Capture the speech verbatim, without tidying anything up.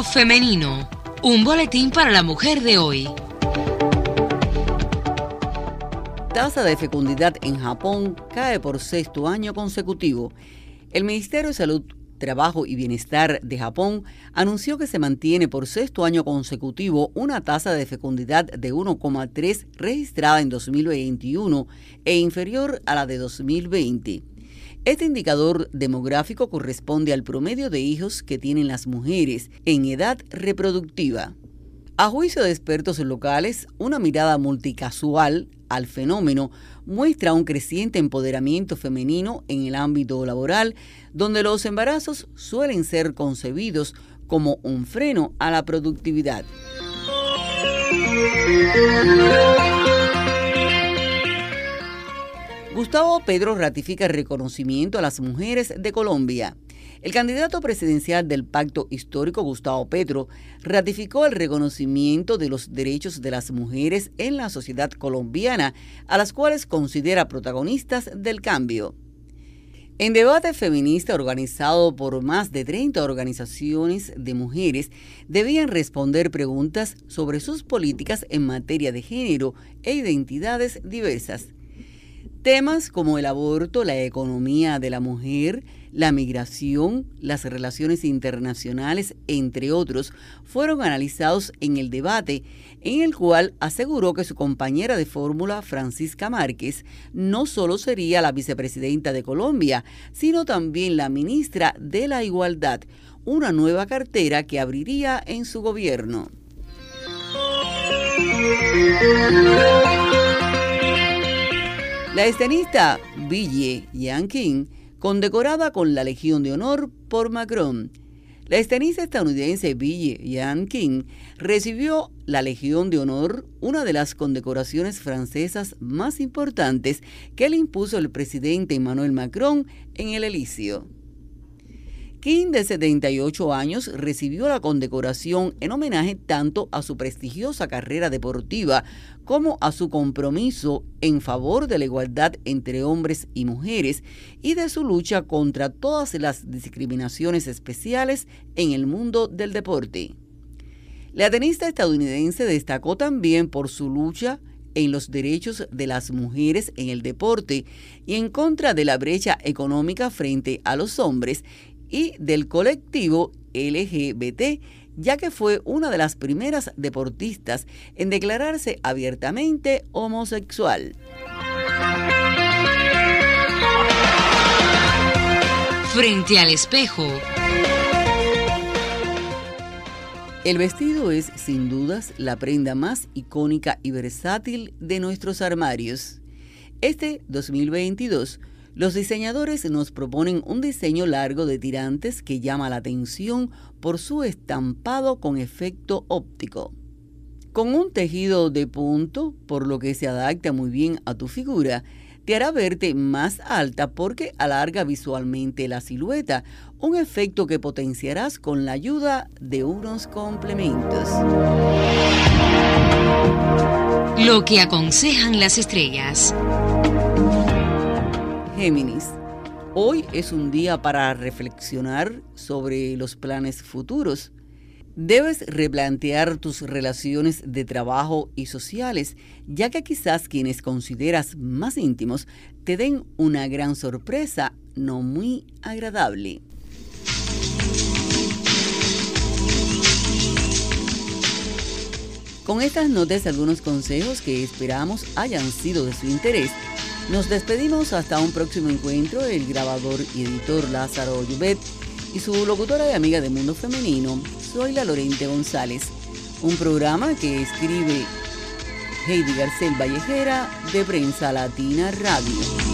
Femenino, un boletín para la mujer de hoy. Tasa de fecundidad en Japón cae por sexto año consecutivo. El Ministerio de Salud, Trabajo y Bienestar de Japón anunció que se mantiene por sexto año consecutivo una tasa de fecundidad de uno coma tres registrada en dos mil veintiuno e inferior a la de dos mil veinte. Este indicador demográfico corresponde al promedio de hijos que tienen las mujeres en edad reproductiva. A juicio de expertos locales, una mirada multicasual al fenómeno muestra un creciente empoderamiento femenino en el ámbito laboral, donde los embarazos suelen ser concebidos como un freno a la productividad. Gustavo Petro ratifica el reconocimiento a las mujeres de Colombia. El candidato presidencial del Pacto Histórico, Gustavo Petro, ratificó el reconocimiento de los derechos de las mujeres en la sociedad colombiana, a las cuales considera protagonistas del cambio. En debate feminista organizado por más de treinta organizaciones de mujeres, debían responder preguntas sobre sus políticas en materia de género e identidades diversas. Temas como el aborto, la economía de la mujer, la migración, las relaciones internacionales, entre otros, fueron analizados en el debate, en el cual aseguró que su compañera de fórmula, Francisca Márquez, no solo sería la vicepresidenta de Colombia, sino también la ministra de la Igualdad, una nueva cartera que abriría en su gobierno. La extenista Ville Jean-King, condecorada con la Legión de Honor por Macron. La extenista estadounidense Ville Jean-King recibió la Legión de Honor, una de las condecoraciones francesas más importantes que le impuso el presidente Emmanuel Macron en el Elíseo. King, de setenta y ocho años, recibió la condecoración en homenaje tanto a su prestigiosa carrera deportiva como a su compromiso en favor de la igualdad entre hombres y mujeres y de su lucha contra todas las discriminaciones especiales en el mundo del deporte. La tenista estadounidense destacó también por su lucha en los derechos de las mujeres en el deporte y en contra de la brecha económica frente a los hombres y del colectivo L G B T, ya que fue una de las primeras deportistas en declararse abiertamente homosexual. Frente al espejo. El vestido es, sin dudas, la prenda más icónica y versátil de nuestros armarios. Este dos mil veintidós, los diseñadores nos proponen un diseño largo de tirantes que llama la atención por su estampado con efecto óptico. Con un tejido de punto, por lo que se adapta muy bien a tu figura, te hará verte más alta porque alarga visualmente la silueta, un efecto que potenciarás con la ayuda de unos complementos. Lo que aconsejan las estrellas. Géminis, hoy es un día para reflexionar sobre los planes futuros. Debes replantear tus relaciones de trabajo y sociales, ya que quizás quienes consideras más íntimos te den una gran sorpresa no muy agradable. Con estas notas, algunos consejos que esperamos hayan sido de su interés. Nos despedimos hasta un próximo encuentro. El grabador y editor Lázaro Llubet y su locutora y amiga de Mundo Femenino, Zoila Lorente González. Un programa que escribe Heidi Garcel Vallejera de Prensa Latina Radio.